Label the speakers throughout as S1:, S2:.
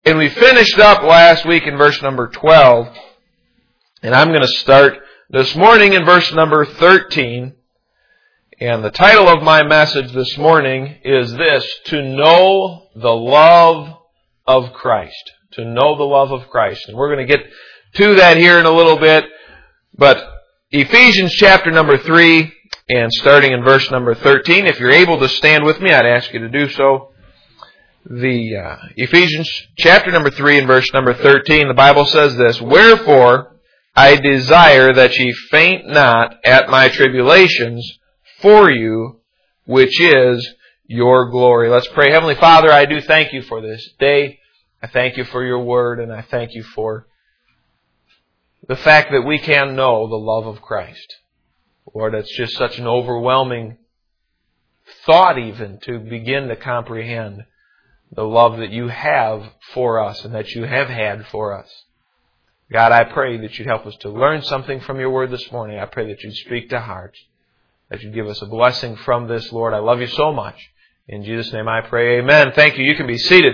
S1: And we finished up last week in verse number 12. And I'm going to start this morning in verse number 13. And the title of my message this morning is this: To know the love of Christ. To know the love of Christ. And we're going to get to that here in a little bit. But Ephesians chapter number 3 and starting in verse number 13. If you're able to stand with me, I'd ask you to do so. The Ephesians chapter number 3 and verse number 13, the Bible says this: Wherefore I desire that ye faint not at my tribulations for you, which is your glory. Let's pray. Heavenly Father, I do thank you for this day. I thank you for your word, and I thank you for the fact that we can know the love of Christ. Lord, it's just such an overwhelming thought even to begin to comprehend the love that you have for us and that you have had for us. God, I pray that you'd help us to learn something from your word this morning. I pray that you'd speak to hearts, that you'd give us a blessing from this, Lord. I love you so much. In Jesus' name I pray, amen. Thank you. You can be seated.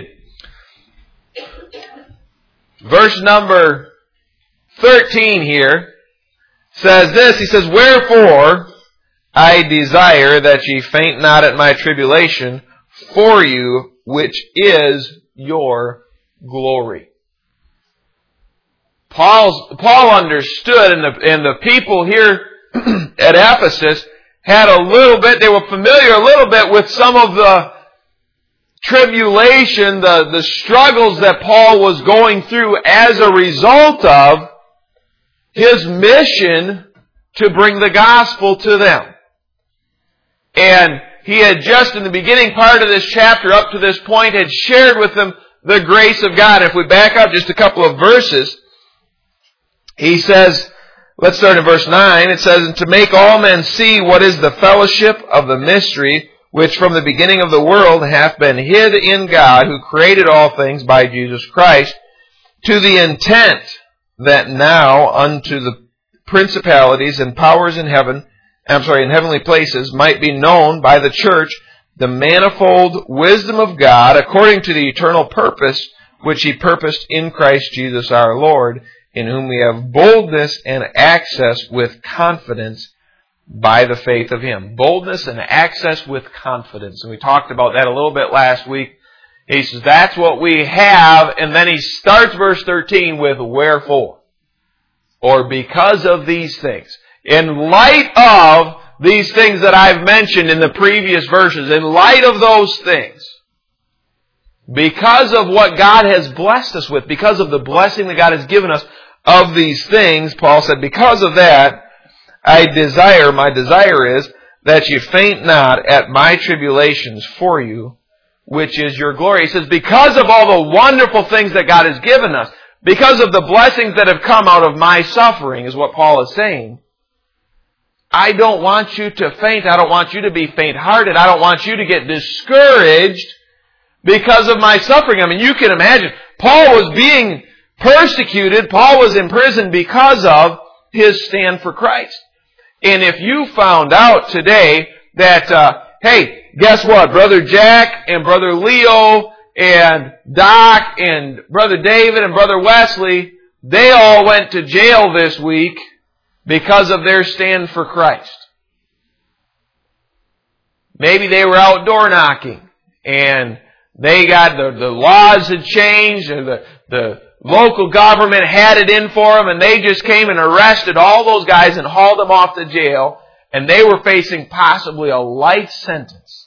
S1: Verse number 13 here says this. He says, Wherefore I desire that ye faint not at my tribulation for you, which is your glory. Paul understood, and the people here at Ephesus had a little bit, they were familiar a little bit with some of the tribulation, the struggles that Paul was going through as a result of his mission to bring the gospel to them. And he had just in the beginning part of this chapter up to this point had shared with them the grace of God. If we back up just a couple of verses, he says, let's start in verse 9. It says, And to make all men see what is the fellowship of the mystery, which from the beginning of the world hath been hid in God, who created all things by Jesus Christ, to the intent that now unto the principalities and powers in heavenly places might be known by the church the manifold wisdom of God, according to the eternal purpose which he purposed in Christ Jesus our Lord, in whom we have boldness and access with confidence by the faith of him. Boldness and access with confidence. And we talked about that a little bit last week. He says that's what we have, and then he starts verse 13 with wherefore, or because of these things. In light of these things that I've mentioned in the previous verses, in light of those things, because of what God has blessed us with, because of the blessing that God has given us of these things, Paul said, because of that, my desire is that you faint not at my tribulations for you, which is your glory. He says, because of all the wonderful things that God has given us, because of the blessings that have come out of my suffering, is what Paul is saying. I don't want you to faint. I don't want you to be faint-hearted. I don't want you to get discouraged because of my suffering. I mean, you can imagine, Paul was being persecuted. Paul was in prison because of his stand for Christ. And if you found out today that, hey, guess what? Brother Jack and Brother Leo and Doc and Brother David and Brother Wesley, they all went to jail this week because of their stand for Christ. Maybe they were out door knocking and they got the laws had changed and the local government had it in for them, and they just came and arrested all those guys and hauled them off to jail, and they were facing possibly a life sentence.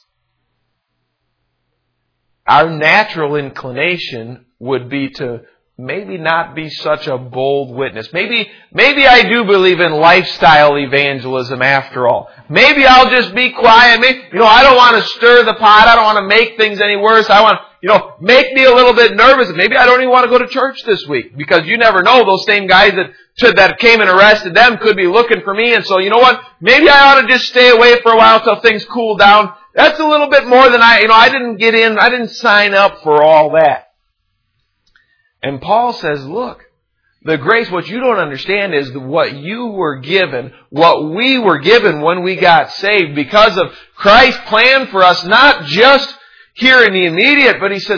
S1: Our natural inclination would be to maybe not be such a bold witness. Maybe I do believe in lifestyle evangelism after all. Maybe I'll just be quiet. I don't want to stir the pot. I don't want to make things any worse. I want, make me a little bit nervous. Maybe I don't even want to go to church this week, because you never know, those same guys that came and arrested them could be looking for me. And so, you know what? Maybe I ought to just stay away for a while till things cool down. That's a little bit more than I didn't sign up for all that. And Paul says, look, the grace, what you don't understand is what you were given, what we were given when we got saved, because of Christ's plan for us, not just here in the immediate, but he says,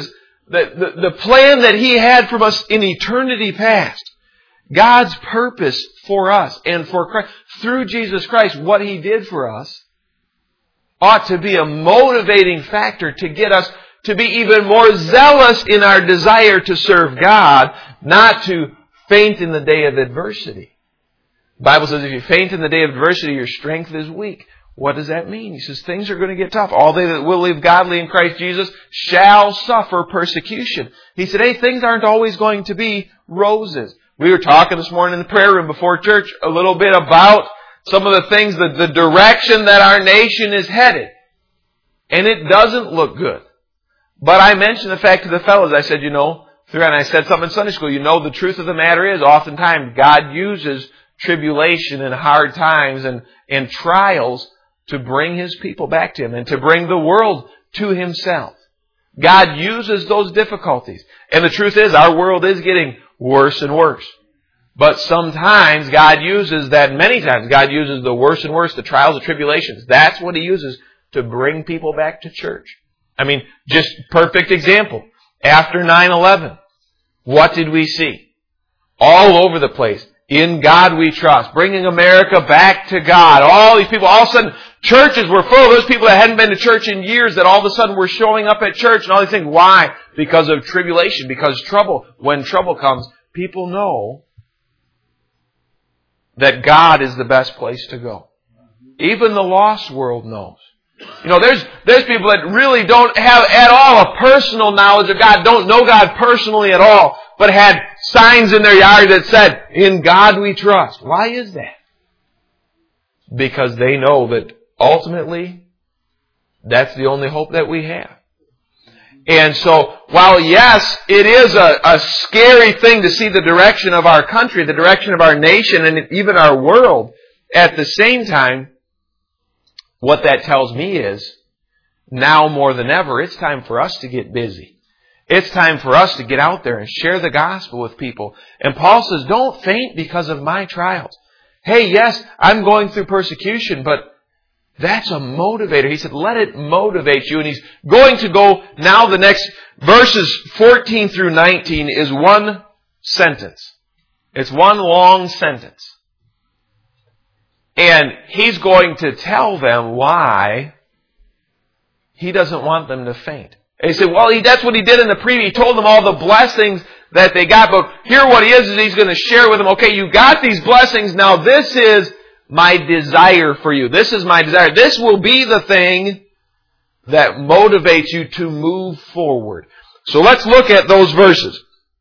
S1: the plan that He had from us in eternity past. God's purpose for us and for Christ, through Jesus Christ, what He did for us, ought to be a motivating factor to get us to be even more zealous in our desire to serve God, not to faint in the day of adversity. The Bible says if you faint in the day of adversity, your strength is weak. What does that mean? He says things are going to get tough. All they that will live godly in Christ Jesus shall suffer persecution. He said, hey, things aren't always going to be roses. We were talking this morning in the prayer room before church a little bit about some of the things, the direction that our nation is headed. And it doesn't look good. But I mentioned the fact to the fellows, I said, and I said something in Sunday school, the truth of the matter is oftentimes God uses tribulation and hard times and trials to bring His people back to Him and to bring the world to Himself. God uses those difficulties. And the truth is, our world is getting worse and worse. But sometimes God uses that, many times God uses the worse and worse, the trials, the tribulations. That's what He uses to bring people back to church. I mean, just perfect example. After 9/11, what did we see? All over the place. In God we trust. Bringing America back to God. All these people, all of a sudden, churches were full of those people that hadn't been to church in years that all of a sudden were showing up at church and all these things. Why? Because of tribulation. Because trouble. When trouble comes, people know that God is the best place to go. Even the lost world knows. There's people that really don't have at all a personal knowledge of God, don't know God personally at all, but had signs in their yard that said, in God we trust. Why is that? Because they know that ultimately, that's the only hope that we have. And so, while yes, it is a scary thing to see the direction of our country, the direction of our nation, and even our world, at the same time, what that tells me is, now more than ever, it's time for us to get busy. It's time for us to get out there and share the gospel with people. And Paul says, don't faint because of my trials. Hey, yes, I'm going through persecution, but that's a motivator. He said, let it motivate you. And he's going to go, now the next verses 14 through 19 is one sentence. It's one long sentence. And he's going to tell them why he doesn't want them to faint. And he said, that's what he did in the previous. He told them all the blessings that they got. But here what he is he's going to share with them, okay, you got these blessings. Now this is my desire for you. This is my desire. This will be the thing that motivates you to move forward. So let's look at those verses.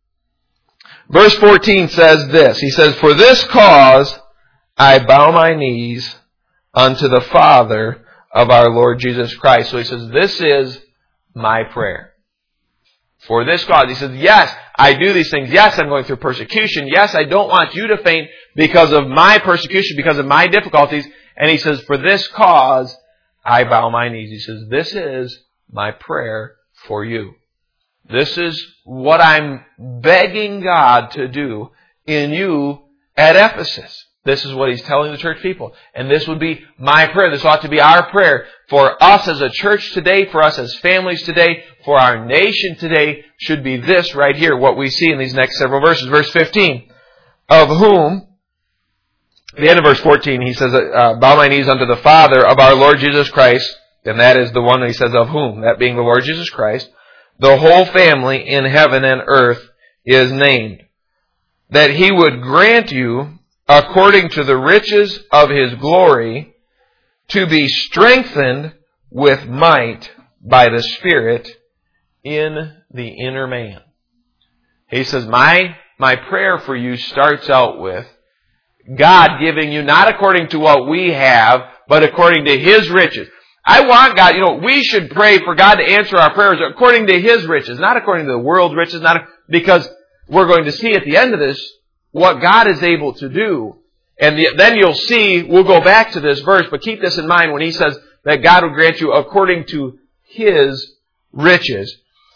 S1: Verse 14 says this. He says, for this cause I bow my knees unto the Father of our Lord Jesus Christ. So he says, this is my prayer. For this cause. He says, yes, I do these things. Yes, I'm going through persecution. Yes, I don't want you to faint because of my persecution, because of my difficulties. And he says, for this cause, I bow my knees. He says, this is my prayer for you. This is what I'm begging God to do in you at Ephesus. This is what he's telling the church people. And this would be my prayer. This ought to be our prayer for us as a church today, for us as families today, for our nation today, should be this right here, what we see in these next several verses. Verse 15, of whom, at the end of verse 14, he says, bow my knees unto the Father of our Lord Jesus Christ, and that is the one he says of whom, that being the Lord Jesus Christ, the whole family in heaven and earth is named, that he would grant you, according to the riches of his glory, to be strengthened with might by the Spirit in the inner man. He says, my prayer for you starts out with God giving you, not according to what we have, but according to his riches. I want God, we should pray for God to answer our prayers according to his riches, not according to the world's riches, because we're going to see at the end of this what God is able to do. And then you'll see, we'll go back to this verse, but keep this in mind when he says that God will grant you according to his riches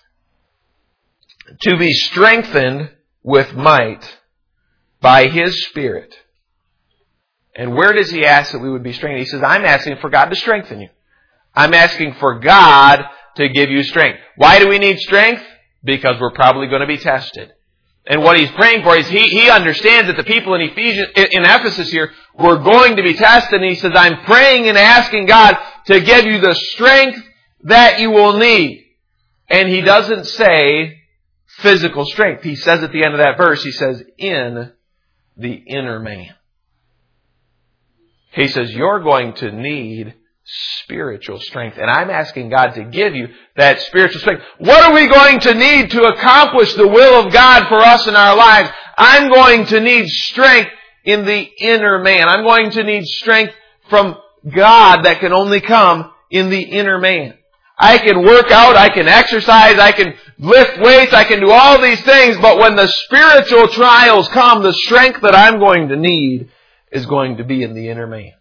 S1: to be strengthened with might by his Spirit. And where does he ask that we would be strengthened? He says, I'm asking for God to strengthen you. I'm asking for God to give you strength. Why do we need strength? because we're probably going to be tested. And what he's praying for is he understands that the people in Ephesus here were going to be tested. And he says, I'm praying and asking God to give you the strength that you will need. And he doesn't say physical strength. He says at the end of that verse, he says, in the inner man. He says, you're going to need spiritual strength. And I'm asking God to give you that spiritual strength. What are we going to need to accomplish the will of God for us in our lives? I'm going to need strength in the inner man. I'm going to need strength from God that can only come in the inner man. I can work out, I can exercise, I can lift weights, I can do all these things, but when the spiritual trials come, the strength that I'm going to need is going to be in the inner man.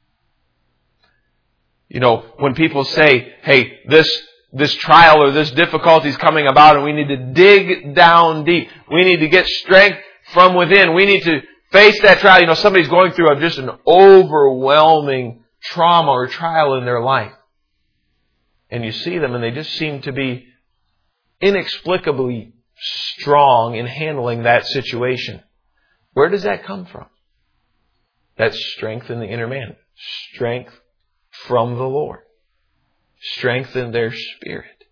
S1: You know, when people say, hey, this trial or this difficulty is coming about and we need to dig down deep. We need to get strength from within. We need to face that trial. You know, somebody's going through just an overwhelming trauma or trial in their life. And you see them and they just seem to be inexplicably strong in handling that situation. Where does that come from? That's strength in the inner man. Strength from the Lord. Strength in their spirit.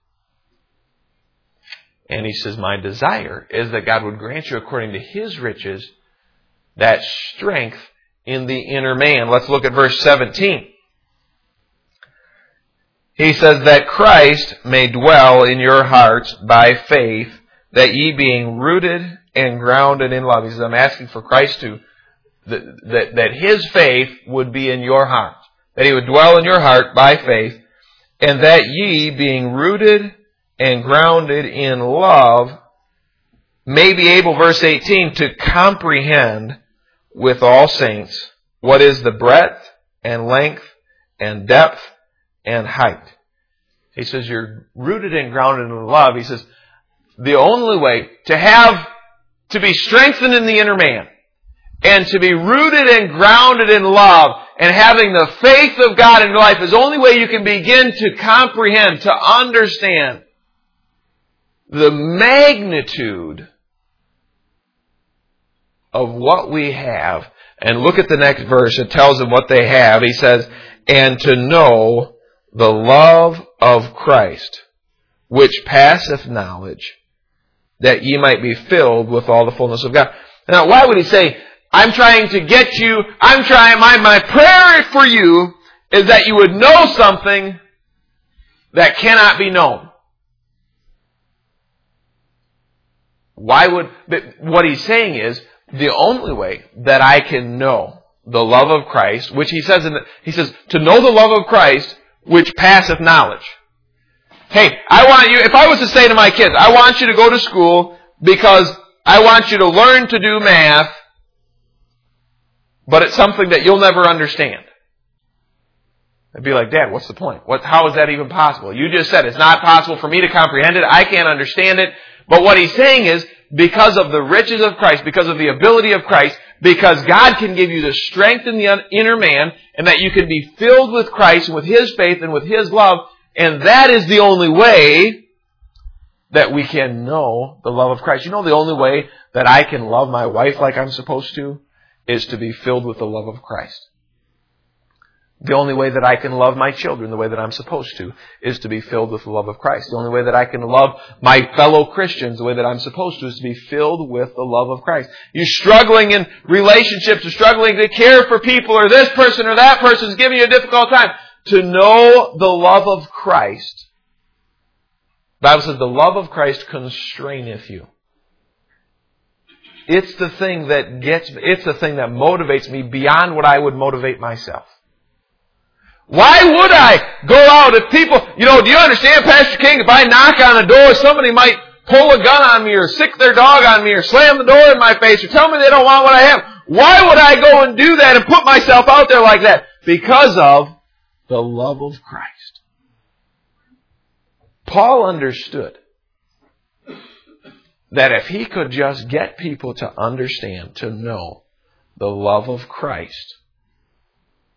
S1: And he says, my desire is that God would grant you according to His riches that strength in the inner man. Let's look at verse 17. He says that Christ may dwell in your hearts by faith, that ye being rooted and grounded in love. He says, I'm asking for Christ that His faith would be in your heart. That He would dwell in your heart by faith, and that ye, being rooted and grounded in love, may be able, verse 18, to comprehend with all saints what is the breadth and length and depth and height. He says you're rooted and grounded in love. He says the only way to be strengthened in the inner man and to be rooted and grounded in love and having the faith of God in your life is the only way you can begin to comprehend, to understand the magnitude of what we have. And look at the next verse. It tells them what they have. He says, and to know the love of Christ, which passeth knowledge, that ye might be filled with all the fullness of God. Now, why would he say, I'm trying to get you, my prayer for you is that you would know something that cannot be known. What he's saying is, the only way that I can know the love of Christ, which he says, to know the love of Christ, which passeth knowledge. Hey, if I was to say to my kids, I want you to go to school because I want you to learn to do math, but it's something that you'll never understand. I'd be like, Dad, what's the point? How is that even possible? You just said it's not possible for me to comprehend it. I can't understand it. But what he's saying is, because of the riches of Christ, because of the ability of Christ, because God can give you the strength in the inner man, and that you can be filled with Christ and with His faith and with His love, and that is the only way that we can know the love of Christ. You know the only way that I can love my wife like I'm supposed to is to be filled with the love of Christ. The only way that I can love my children the way that I'm supposed to is to be filled with the love of Christ. The only way that I can love my fellow Christians the way that I'm supposed to is to be filled with the love of Christ. You're struggling in relationships, or struggling to care for people, or this person or that person is giving you a difficult time. To know the love of Christ. The Bible says the love of Christ constraineth you. It's the thing that motivates me beyond what I would motivate myself. Why would I go out if people, do you understand, Pastor King, if I knock on a door, somebody might pull a gun on me or sick their dog on me or slam the door in my face or tell me they don't want what I have. Why would I go and do that and put myself out there like that? Because of the love of Christ. Paul understood that if he could just get people to understand, to know the love of Christ,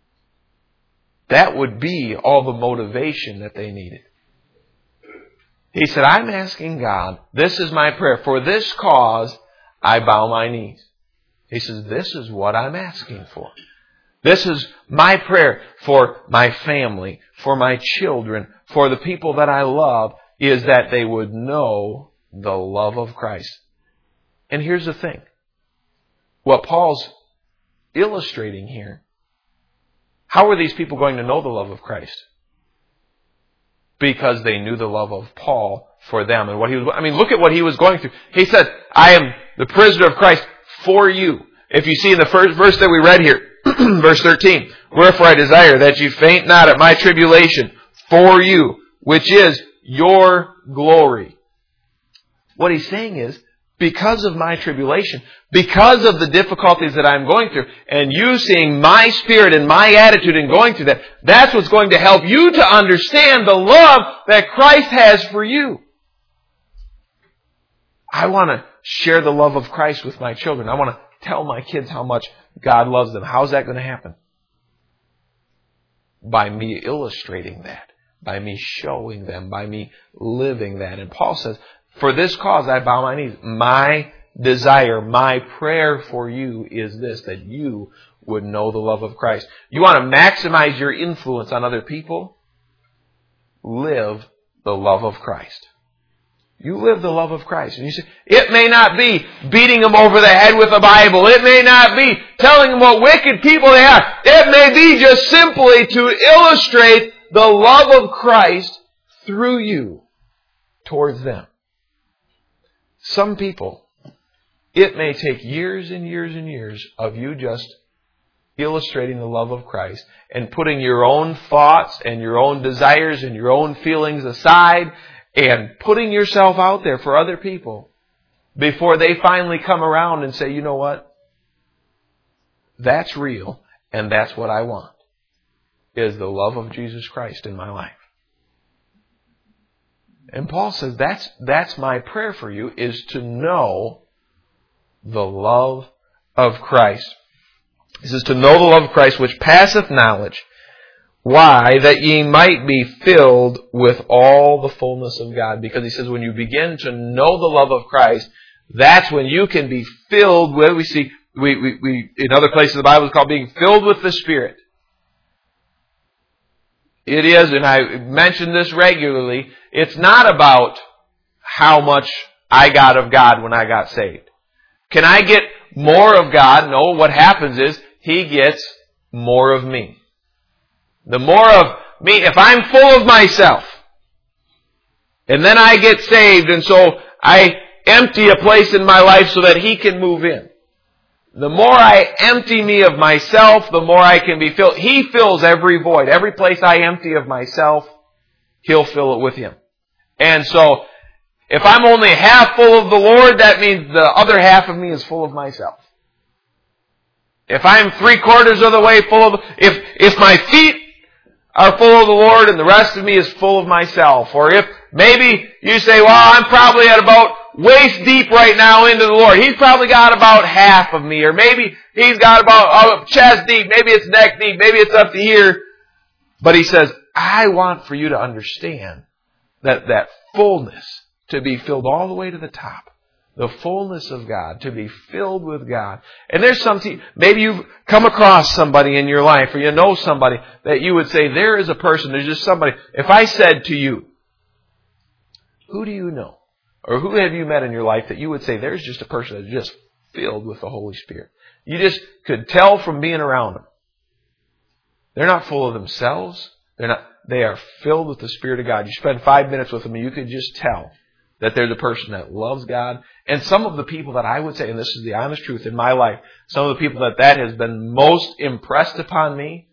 S1: that would be all the motivation that they needed. He said, I'm asking God, this is my prayer. For this cause, I bow my knees. He says, this is what I'm asking for. This is my prayer for my family, for my children, for the people that I love, is that they would know the love of Christ. And here's the thing. What Paul's illustrating here, how are these people going to know the love of Christ? Because they knew the love of Paul for them. And look at what he was going through. He said, I am the prisoner of Christ for you. If you see in the first verse that we read here, verse 13, wherefore I desire that you faint not at my tribulation for you, which is your glory. What he's saying is, because of my tribulation, because of the difficulties that I'm going through, and you seeing my spirit and my attitude in going through that, that's what's going to help you to understand the love that Christ has for you. I want to share the love of Christ with my children. I want to tell my kids how much God loves them. How's that going to happen? By me illustrating that. By me showing them. By me living that. And Paul says, for this cause I bow my knees. My desire, my prayer for you is this, that you would know the love of Christ. You want to maximize your influence on other people? Live the love of Christ. You live the love of Christ. And you say, it may not be beating them over the head with the Bible. It may not be telling them what wicked people they are. It may be just simply to illustrate the love of Christ through you towards them. Some people, it may take years and years and years of you just illustrating the love of Christ and putting your own thoughts and your own desires and your own feelings aside and putting yourself out there for other people before they finally come around and say, you know what? That's real and that's what I want, is the love of Jesus Christ in my life. And Paul says, that's my prayer for you, is to know the love of Christ. He says, to know the love of Christ, which passeth knowledge. Why? That ye might be filled with all the fullness of God. Because he says, when you begin to know the love of Christ, that's when you can be filled with, we in other places of the Bible, it's called being filled with the Spirit. It is, and I mention this regularly, it's not about how much I got of God when I got saved. Can I get more of God? No, what happens is He gets more of me. The more of me, if I'm full of myself, and then I get saved, and so I empty a place in my life so that He can move in. The more I empty me of myself, the more I can be filled. He fills every void. Every place I empty of myself, He'll fill it with Him. And so, if I'm only half full of the Lord, that means the other half of me is full of myself. If I'm 3/4 of the way full of, if my feet are full of the Lord and the rest of me is full of myself, or if maybe you say, well, I'm probably at about waist deep right now into the Lord. He's probably got about half of me, or maybe He's got about chest deep, maybe it's neck deep, maybe it's up to here. But He says, I want for you to understand that fullness, to be filled all the way to the top. The fullness of God, to be filled with God. And there's maybe you've come across somebody in your life, or you know somebody that you would say, there is a person, there's just somebody. If I said to you, who do you know? Or who have you met in your life that you would say, there's just a person that's just filled with the Holy Spirit. You just could tell from being around them. They're not full of themselves. They are filled with the Spirit of God. You spend 5 minutes with them and you could just tell that they're the person that loves God. And some of the people that I would say, and this is the honest truth in my life, some of the people that has been most impressed upon me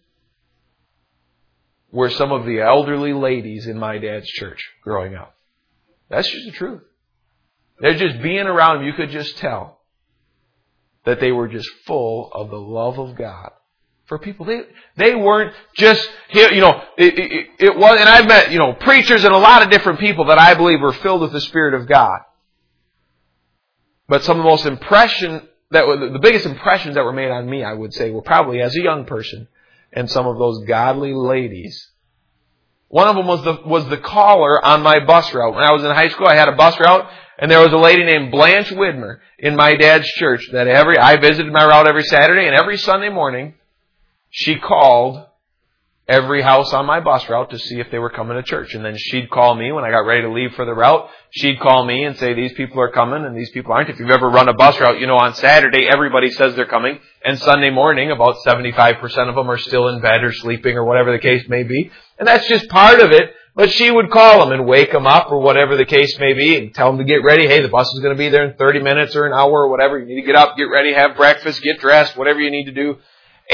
S1: were some of the elderly ladies in my dad's church growing up. That's just the truth. They're just being around them. You could just tell that they were just full of the love of God for people. They weren't just, it was, and I've met, preachers and a lot of different people that I believe were filled with the Spirit of God. But some of the biggest impressions that were made on me, I would say, were probably as a young person, and some of those godly ladies One of them was the caller on my bus route. When I was in high school, I had a bus route, and there was a lady named Blanche Widmer in my dad's church that I visited my route every Saturday, and every Sunday morning, she called every house on my bus route to see if they were coming to church. And then she'd call me when I got ready to leave for the route. She'd call me and say, these people are coming and these people aren't. If you've ever run a bus route, you know on Saturday everybody says they're coming. And Sunday morning, about 75% of them are still in bed or sleeping or whatever the case may be. And that's just part of it. But she would call them and wake them up or whatever the case may be and tell them to get ready. Hey, the bus is going to be there in 30 minutes or an hour or whatever. You need to get up, get ready, have breakfast, get dressed, whatever you need to do.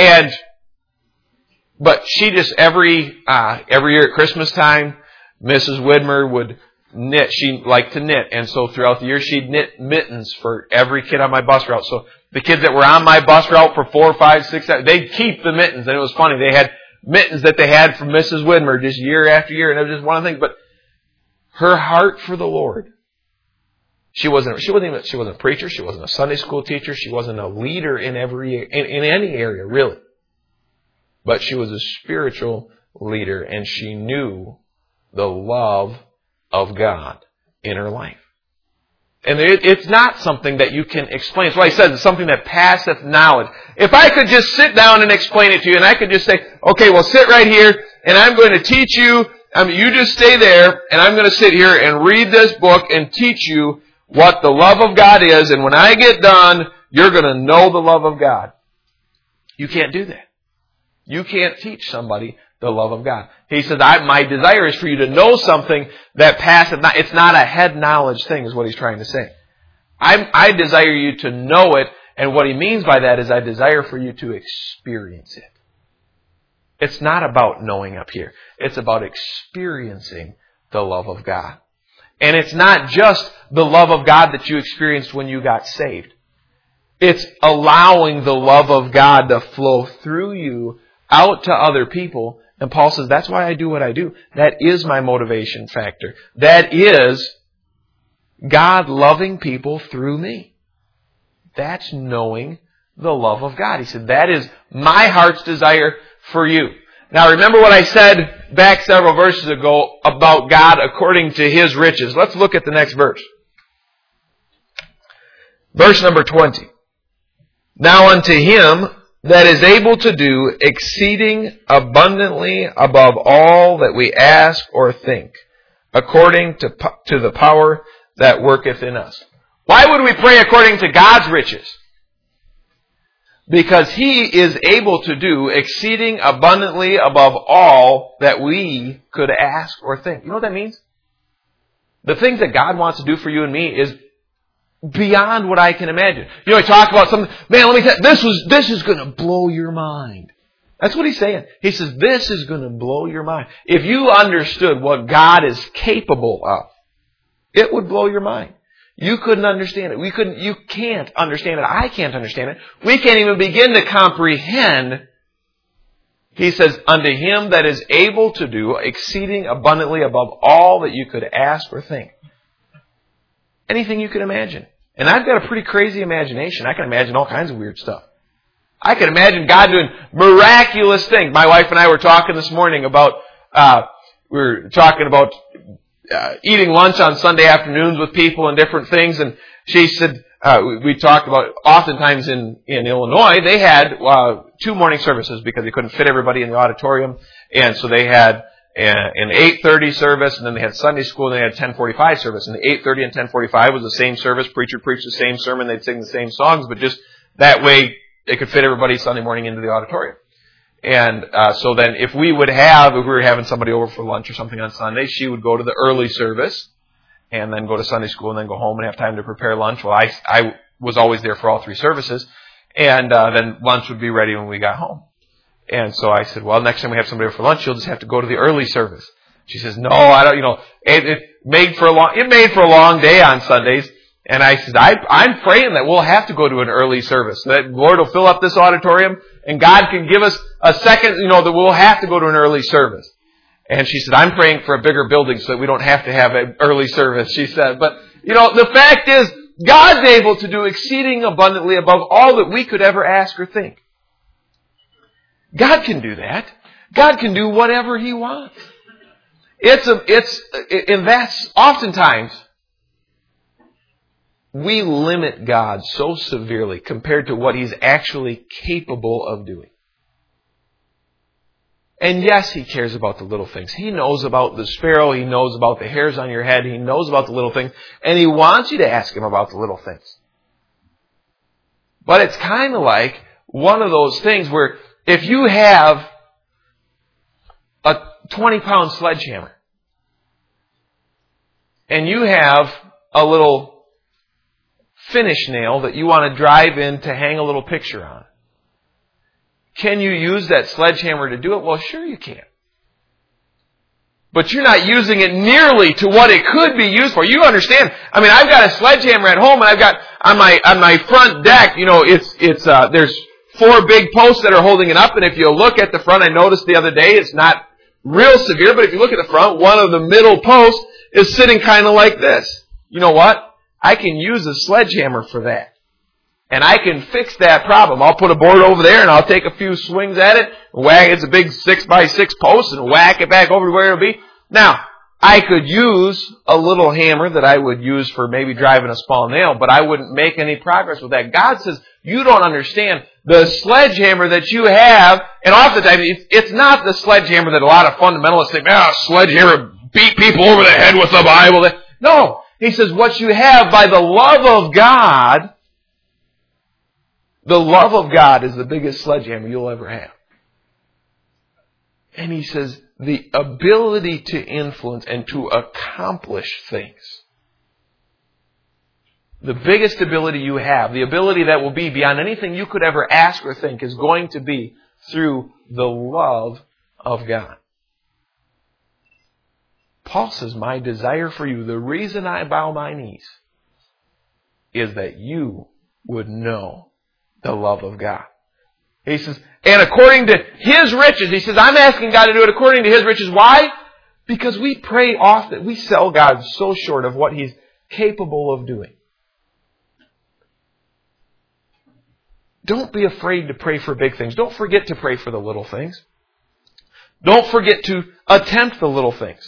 S1: But she just every year at Christmas time, Mrs. Widmer would knit. She liked to knit. And so throughout the year, she'd knit mittens for every kid on my bus route. So the kids that were on my bus route for 4, 5, 6, 7, they'd keep the mittens. And it was funny. They had mittens that they had from Mrs. Widmer just year after year. And it was just one of the things. But her heart for the Lord. She wasn't a preacher. She wasn't a Sunday school teacher. She wasn't a leader in any area, really. But she was a spiritual leader, and she knew the love of God in her life. And it's not something that you can explain. That's why he says it's something that passeth knowledge. If I could just sit down and explain it to you, and I could just say, okay, well, sit right here, and I'm going to teach you. You just stay there, and I'm going to sit here and read this book and teach you what the love of God is, and when I get done, you're going to know the love of God. You can't do that. You can't teach somebody the love of God. He says, my desire is for you to know something that passeth not. It's not a head knowledge thing, is what he's trying to say. I desire you to know it, and what he means by that is I desire for you to experience it. It's not about knowing up here. It's about experiencing the love of God. And it's not just the love of God that you experienced when you got saved. It's allowing the love of God to flow through you out to other people. And Paul says, that's why I do what I do. That is my motivation factor. That is God loving people through me. That's knowing the love of God. He said, that is my heart's desire for you. Now remember what I said back several verses ago about God according to His riches. Let's look at the next verse. Verse number 20. Now unto Him that is able to do exceeding abundantly above all that we ask or think, according to the power that worketh in us. Why would we pray according to God's riches? Because He is able to do exceeding abundantly above all that we could ask or think. You know what that means? The things that God wants to do for you and me is beyond what I can imagine. You know, I talk about something, man, let me tell you, this is going to blow your mind. That's what he's saying. He says, this is going to blow your mind. If you understood what God is capable of, it would blow your mind. You couldn't understand it. You can't understand it. I can't understand it. We can't even begin to comprehend. He says, unto Him that is able to do exceeding abundantly above all that you could ask or think. Anything you can imagine. And I've got a pretty crazy imagination. I can imagine all kinds of weird stuff. I can imagine God doing miraculous things. My wife and I were talking this morning about, eating lunch on Sunday afternoons with people and different things. And she said, we talked about oftentimes in Illinois, they had 2 morning services because they couldn't fit everybody in the auditorium. And so they had an 8:30 service, and then they had Sunday school, and they had 10:45 service. And the 8:30 and 10:45 was the same service. Preacher preached the same sermon. They'd sing the same songs, but just that way they could fit everybody Sunday morning into the auditorium. And so then if we were having somebody over for lunch or something on Sunday, she would go to the early service and then go to Sunday school and then go home and have time to prepare lunch. Well, I was always there for all 3 services. And then lunch would be ready when we got home. And so I said, well, next time we have somebody over for lunch, you'll just have to go to the early service. She says, no, I don't, it made for a long day on Sundays. And I said, I'm praying that we'll have to go to an early service, that the Lord will fill up this auditorium and God can give us a second, that we'll have to go to an early service. And she said, I'm praying for a bigger building so that we don't have to have an early service, she said. But, the fact is, God's able to do exceeding abundantly above all that we could ever ask or think. God can do that. God can do whatever He wants. And that's oftentimes we limit God so severely compared to what He's actually capable of doing. And yes, He cares about the little things. He knows about the sparrow. He knows about the hairs on your head. He knows about the little things. And He wants you to ask Him about the little things. But it's kind of like one of those things where if you have a 20-pound sledgehammer and you have a little finish nail that you want to drive in to hang a little picture on, can you use that sledgehammer to do it? Well, sure you can. But you're not using it nearly to what it could be used for. You understand? I mean, I've got a sledgehammer at home, and I've got on my front deck. There's 4 big posts that are holding it up. And if you look at the front, I noticed the other day it's not real severe, but if you look at the front, one of the middle posts is sitting kind of like this. You know what? I can use a sledgehammer for that. And I can fix that problem. I'll put a board over there and I'll take a few swings at it, whack it's a big 6x6 post and whack it back over to where it'll be. Now, I could use a little hammer that I would use for maybe driving a small nail, but I wouldn't make any progress with that. God says, you don't understand the sledgehammer that you have, and oftentimes it's not the sledgehammer that a lot of fundamentalists think, sledgehammer, beat people over the head with the Bible. No. He says, what you have by the love of God, the love of God is the biggest sledgehammer you'll ever have. And he says, the ability to influence and to accomplish things. The biggest ability you have, the ability that will be beyond anything you could ever ask or think, is going to be through the love of God. Paul says, my desire for you, the reason I bow my knees, is that you would know the love of God. He says, and according to His riches, he says, I'm asking God to do it according to His riches. Why? Because we pray often. We sell God so short of what He's capable of doing. Don't be afraid to pray for big things. Don't forget to pray for the little things. Don't forget to attempt the little things.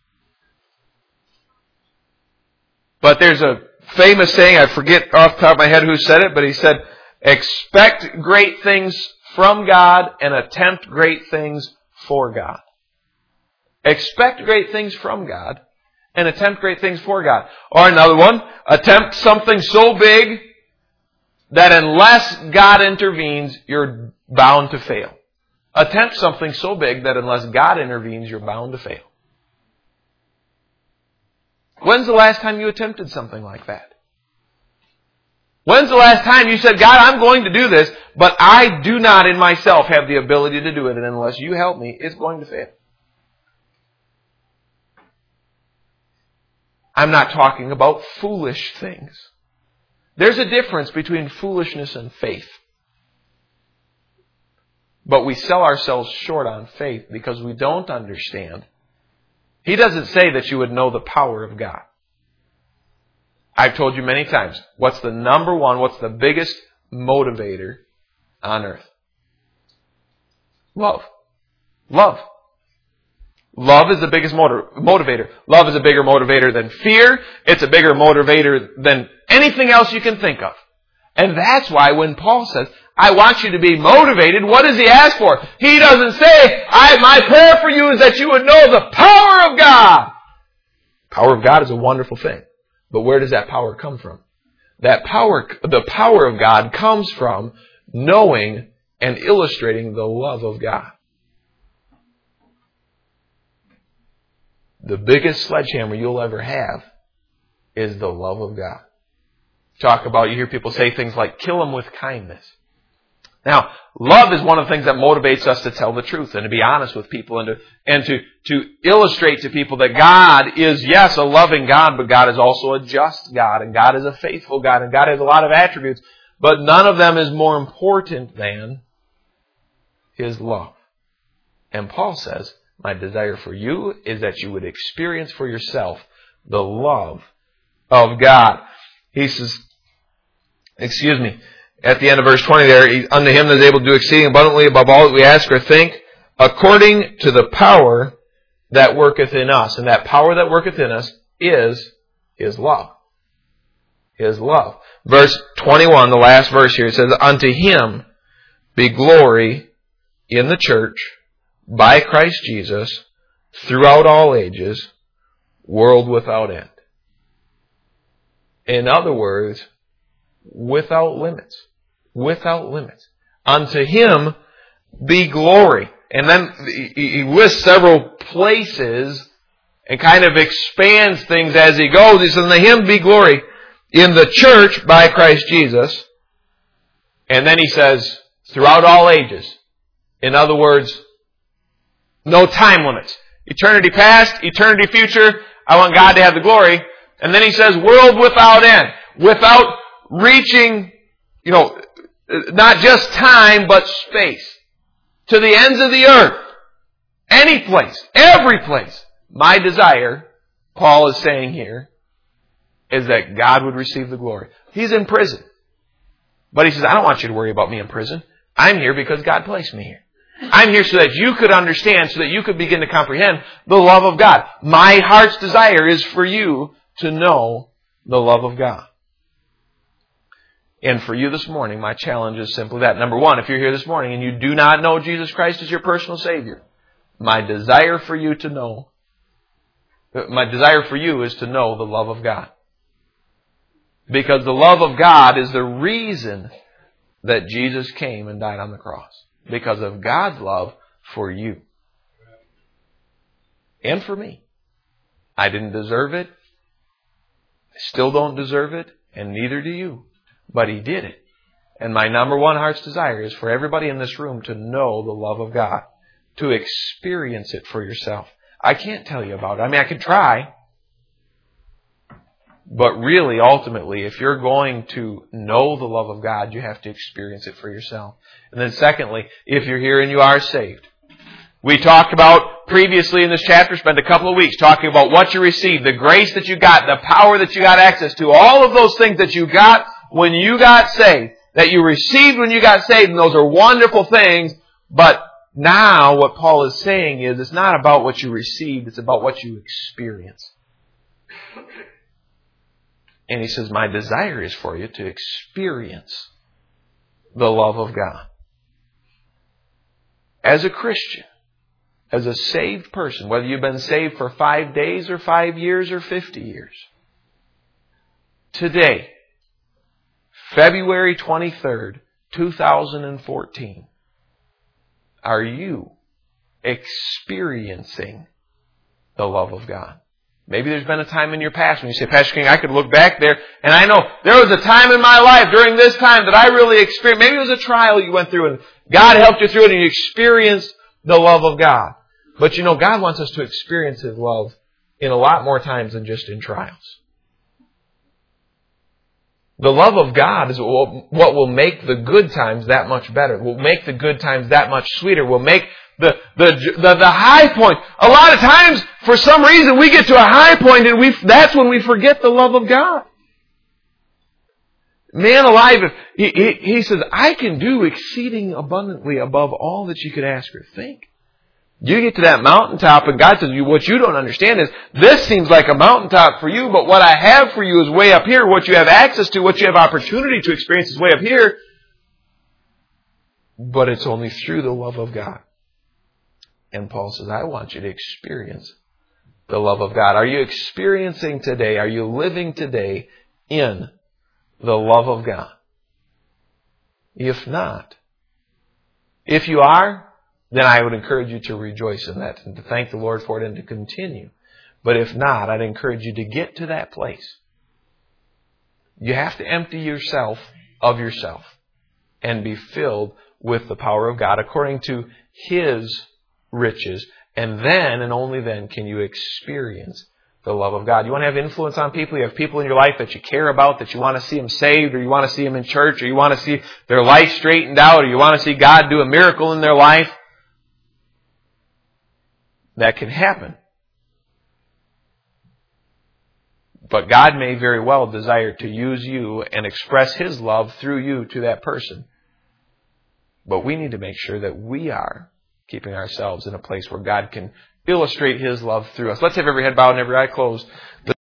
S1: But there's a famous saying, I forget off the top of my head who said it, but he said, expect great things from God and attempt great things for God. Expect great things from God and attempt great things for God. Or another one, attempt something so big that unless God intervenes, you're bound to fail. Attempt something so big that unless God intervenes, you're bound to fail. When's the last time you attempted something like that? When's the last time you said, God, I'm going to do this, but I do not in myself have the ability to do it, and unless you help me, it's going to fail? I'm not talking about foolish things. There's a difference between foolishness and faith. But we sell ourselves short on faith because we don't understand. He doesn't say that you would know the power of God. I've told you many times, what's the number one, what's the biggest motivator on earth? Love. Love. Love is the biggest motivator. Love is a bigger motivator than fear. It's a bigger motivator than anything else you can think of. And that's why when Paul says, I want you to be motivated, what does he ask for? He doesn't say, my prayer for you is that you would know the power of God. Power of God is a wonderful thing. But where does that power come from? That power, the power of God comes from knowing and illustrating the love of God. The biggest sledgehammer you'll ever have is the love of God. You hear people say things like, kill them with kindness. Now, love is one of the things that motivates us to tell the truth and to be honest with people and to illustrate to people that God is, yes, a loving God, but God is also a just God, and God is a faithful God, and God has a lot of attributes, but none of them is more important than His love. And Paul says, my desire for you is that you would experience for yourself the love of God. He says, at the end of verse 20 there, unto Him that is able to do exceeding abundantly above all that we ask or think, according to the power that worketh in us. And that power that worketh in us is His love. His love. Verse 21, the last verse here, it says, unto Him be glory in the church by Christ Jesus throughout all ages, world without end. In other words, without limits. Without limits. Unto Him be glory. And then he lists several places and kind of expands things as he goes. He says, unto Him be glory in the church by Christ Jesus. And then he says, throughout all ages. In other words, no time limits. Eternity past, eternity future, I want God to have the glory. And then he says, world without end. Without reaching, not just time, but space. To the ends of the earth. Any place. Every place. My desire, Paul is saying here, is that God would receive the glory. He's in prison. But he says, I don't want you to worry about me in prison. I'm here because God placed me here. I'm here so that you could understand, so that you could begin to comprehend the love of God. My heart's desire is for you to know the love of God. And for you this morning, my challenge is simply that. Number one, if you're here this morning and you do not know Jesus Christ as your personal Savior, my desire for you is to know the love of God. Because the love of God is the reason that Jesus came and died on the cross. Because of God's love for you. And for me. I didn't deserve it. I still don't deserve it. And neither do you. But He did it. And my number one heart's desire is for everybody in this room to know the love of God. To experience it for yourself. I can't tell you about it. I mean, I could try. But really, ultimately, if you're going to know the love of God, you have to experience it for yourself. And then secondly, if you're here and you are saved. We talked about previously in this chapter, spent a couple of weeks talking about what you received, the grace that you got, the power that you got access to, all of those things that you got when you got saved, that you received when you got saved, and those are wonderful things. But now what Paul is saying is it's not about what you received, it's about what you experience. And he says, my desire is for you to experience the love of God. As a Christian, as a saved person, whether you've been saved for 5 days or 5 years or 50 years, today, February 23rd, 2014, are you experiencing the love of God? Maybe there's been a time in your past when you say, Pastor King, I could look back there, and I know there was a time in my life during this time that I really experienced. Maybe it was a trial you went through, and God helped you through it, and you experienced the love of God. But God wants us to experience His love in a lot more times than just in trials. The love of God is what will make the good times that much better. Will make the good times that much sweeter. Will make the high point. A lot of times, for some reason, we get to a high point and that's when we forget the love of God. Man alive, he says, I can do exceeding abundantly above all that you could ask or think. You get to that mountaintop and God says, what you don't understand is, this seems like a mountaintop for you, but what I have for you is way up here. What you have access to, what you have opportunity to experience is way up here. But it's only through the love of God. And Paul says, I want you to experience the love of God. Are you experiencing today, are you living today in the love of God? If not, if you are, then I would encourage you to rejoice in that and to thank the Lord for it and to continue. But if not, I'd encourage you to get to that place. You have to empty yourself of yourself and be filled with the power of God according to His riches. And then, and only then, can you experience the love of God. You want to have influence on people? You have people in your life that you care about, that you want to see them saved, or you want to see them in church, or you want to see their life straightened out, or you want to see God do a miracle in their life. That can happen. But God may very well desire to use you and express His love through you to that person. But we need to make sure that we are keeping ourselves in a place where God can illustrate His love through us. Let's have every head bowed and every eye closed.